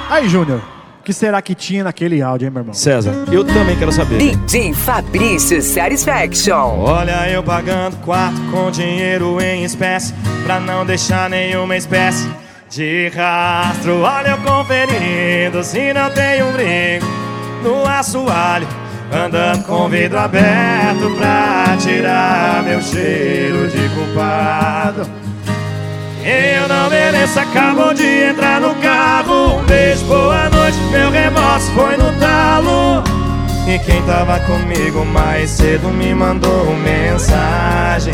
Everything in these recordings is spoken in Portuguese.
Aí, Júnior, o que será que tinha naquele áudio, hein, meu irmão? César, eu também quero saber. DJ Fabrício Satisfaction. Olha eu pagando quarto com dinheiro em espécie, pra não deixar nenhuma espécie de rastro. Olha eu conferindo se não tem um brinco no assoalho, andando com vidro aberto pra tirar meu cheiro de culpado. Eu não mereço, acabou de entrar no carro. Um beijo, boa noite, meu remorso foi no talo. E quem tava comigo mais cedo me mandou mensagem.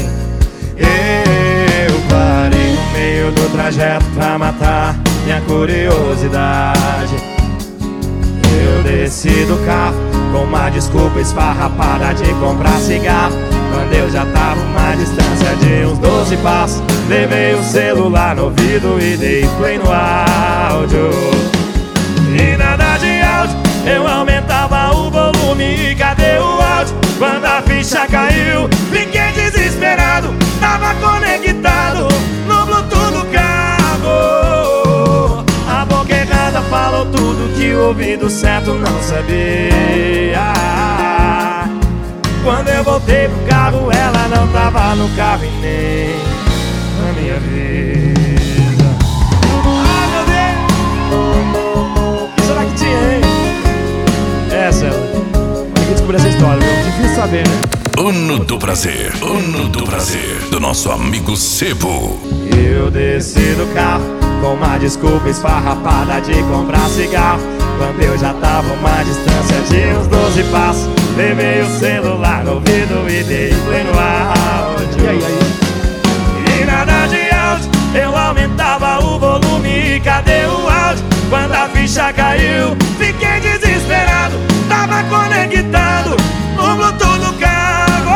Eu parei no meio do trajeto pra matar minha curiosidade. Eu desci do carro com uma desculpa esfarrapada de comprar cigarro, quando eu já tava uma distância de uns 12 passos. Levei o celular no ouvido e dei play no áudio. E nada de áudio, eu aumentava o volume. E cadê o áudio? Quando a ficha caiu, fiquei desesperado. Tava conectado no Bluetooth do carro. A boca errada falou tudo que o ouvido certo não sabia. Quando eu voltei pro carro, ela não tava no carro e nem na minha vida. Ai, meu Deus! O que será que tinha, hein? Essa, tem que descobrir essa história, viu? Difícil saber, né? Uno do prazer do nosso amigo Sebo. Eu desci do carro com uma desculpa esfarrapada de comprar cigarro, quando eu já tava uma distância de uns 12 passos. Levei o celular no ouvido e dei play no áudio. E nada de áudio, eu aumentava o volume. E cadê o áudio? Quando a ficha caiu, fiquei desesperado. Tava conectado no Bluetooth do carro.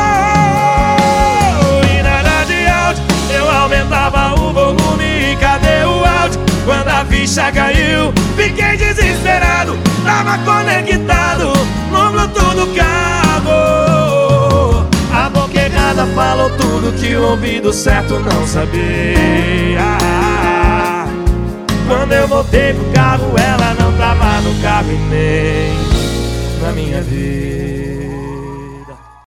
E nada de áudio, eu aumentava o volume. E cadê o áudio? Quando a ficha caiu, fiquei desesperado. Tava conectado no Bluetooth do carro. A boca errada falou tudo que o ouvido certo não sabia. Quando eu voltei pro carro, ela não tava no carro e nem na minha vida.